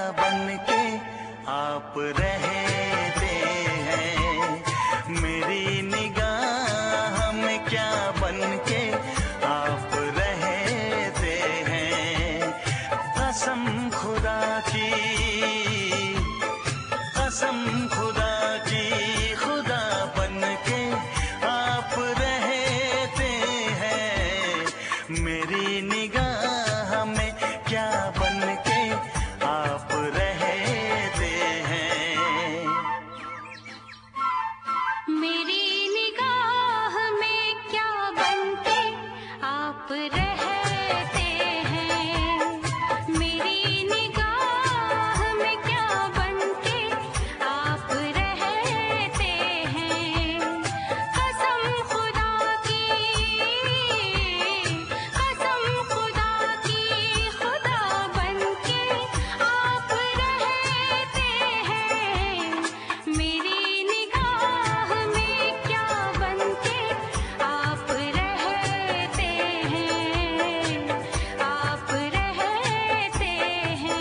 बन के आप रहते हैं, मेरी निगाह में क्या बन के आप रहते हैं। कसम खुदा की, कसम खुदा की, खुदा बन के आप रहते हैं, मेरी निगाह में क्या बन के आप रहते हैं। मेरी निगाह में क्या बन के आप रहते हैं, मेरी निगाह में क्या बन के आप रहते हैं। कसम खुदा की, कसम खुदा की, खुदा बन के आप रहते हैं, मेरी निगाह में क्या बन के आप रहते हैं, आप रहते हैं।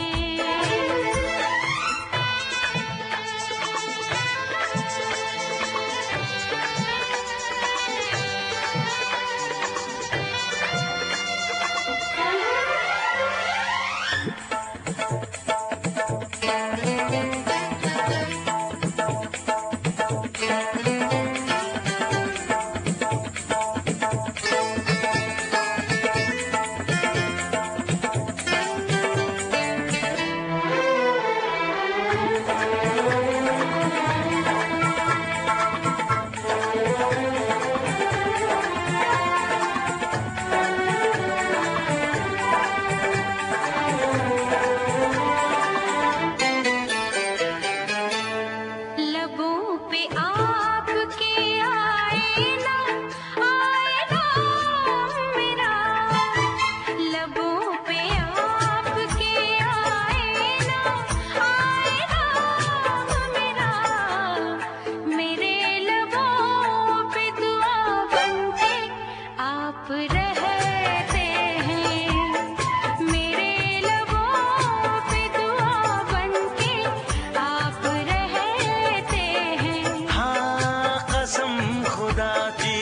लबों पे आपके आए ना, आए ना मेरा, लबों पे आपके आए ना, आए ना मेरा, मेरे लबों पे दुआ बन के आप रहते हैं, मेरे लबों पे दुआ बन के आप रहते हैं। हाँ, कसम खुदा की,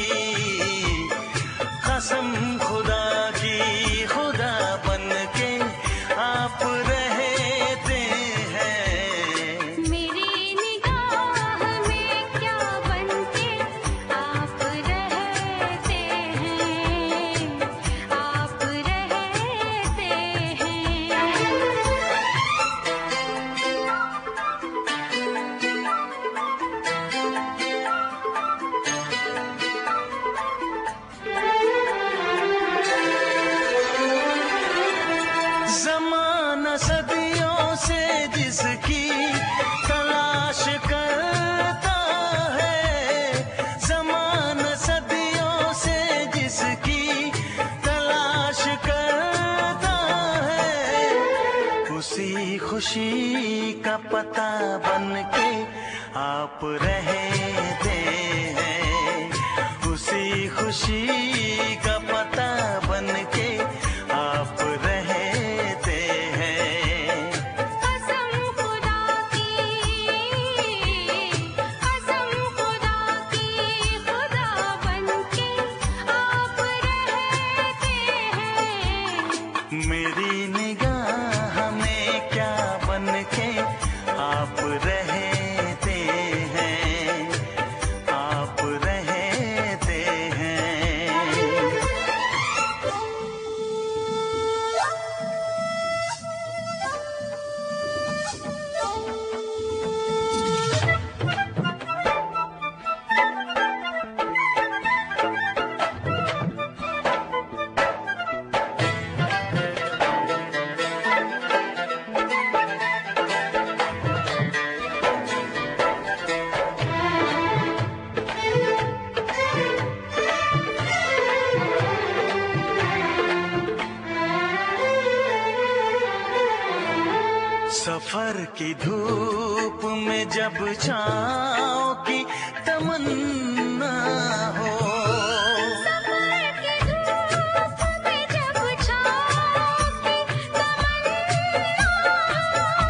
कसम खुदा की, खुदा बन के आप रहते हैं। मेरी निगाह में क्या बन के आप रहते हैं, आप रहते हैं। ज़माना सदियों से जिसकी तलाश करता है, ज़माना सदियों से जिसकी तलाश करता है, उसी खुशी का पता बन के आप रहते हैं, उसी खुशी का पता बन के आप रहते हैं। कसम खुदा की, कसम खुदा की, खुदा बन के आप रहते हैं, मेरी निगाह में क्या बन के आप रहते हैं, आप रहते हैं। सफर की धूप में जब छाँव की तमन्ना हो, सफर की धूप में जब छाँव की तमन्ना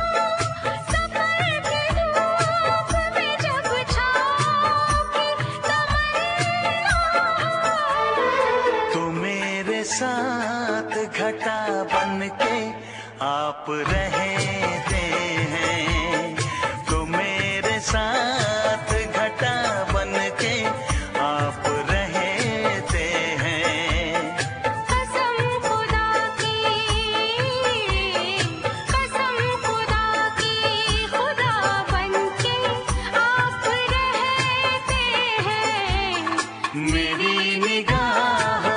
घटा बन के आप रहते हैं, तो मेरे साथ घटा बन के आप रहते हैं। कसम खुदा की, कसम खुदा की, खुदा बनके आप रहते हैं। मेरी निगाह